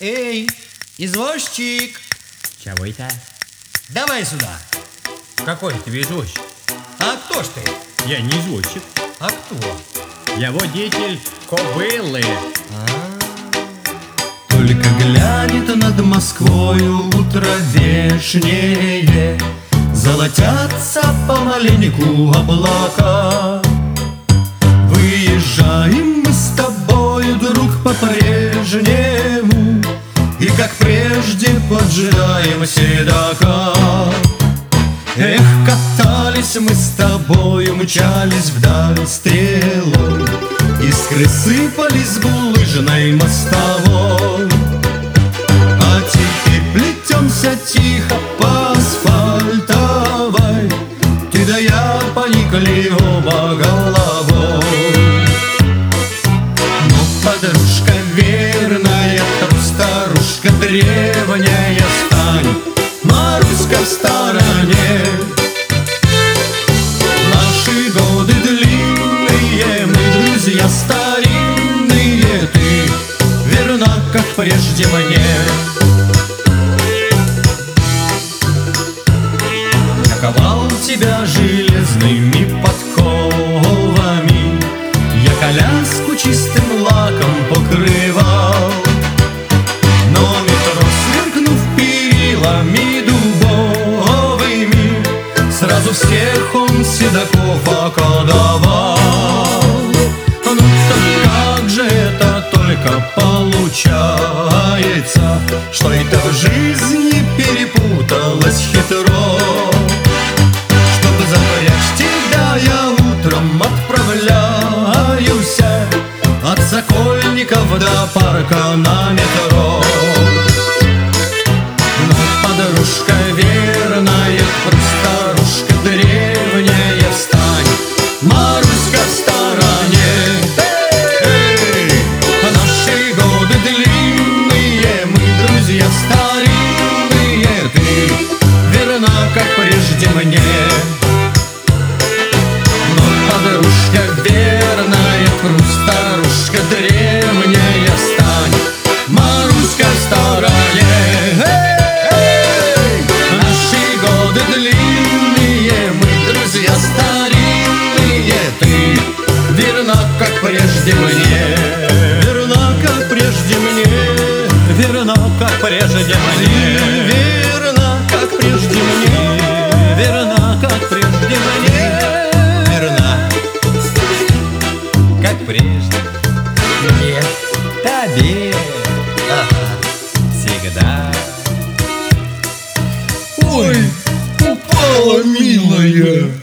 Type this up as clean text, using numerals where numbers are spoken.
Эй, извозчик, Чего это? давай сюда. Какой ты извозчик? А кто ж ты? Я не извозчик. А кто? Я водитель кобылы. Только глянет над Москвою утро вешнее, золотятся помаленьку облака. Выезжаем мы с тобою, друг, по-прежнему, и как прежде поджидаем седока. Эх, катались мы с тобою, мчались вдаль стрелой, искры сыпались булыжной мостовой. А теперь плетемся тихо по асфальтовой, ты да я поникли оба головой. Но подружка верная, старушка древняя, стань, Маруська, в стороне. Наши годы длинные, мы друзья старинные, ты верна, как прежде мне. Я ковал тебя железными подковами, я коляску чистым лаком покрывал. Но метро, сверкнув перилами дубовыми, сразу всех он седоков околдовал. Ну так как же это только получается, что это в жизни перепуталось хитро? Чтобы запрячь тебя, я утром отправляюсь от Сокольников до парка на метро. Но подружка верная, старушка древняя, встань, Маруська, в стороне. Эй, наши годы длинные, мы друзья старинные, ты верна, как прежде мне. Но подружка верная, старушка древняя, встань, Маруська, в стороне. Эй, наши годы длинные, мы друзья старинные, ты верна, как прежде мне. Верна, как прежде мне. Верна, как прежде мне. Верна, как прежде мне. Верна, как прежде мне. Верна, как прежде. Нет, тебе. Ага, всегда. Ой, упала, милая.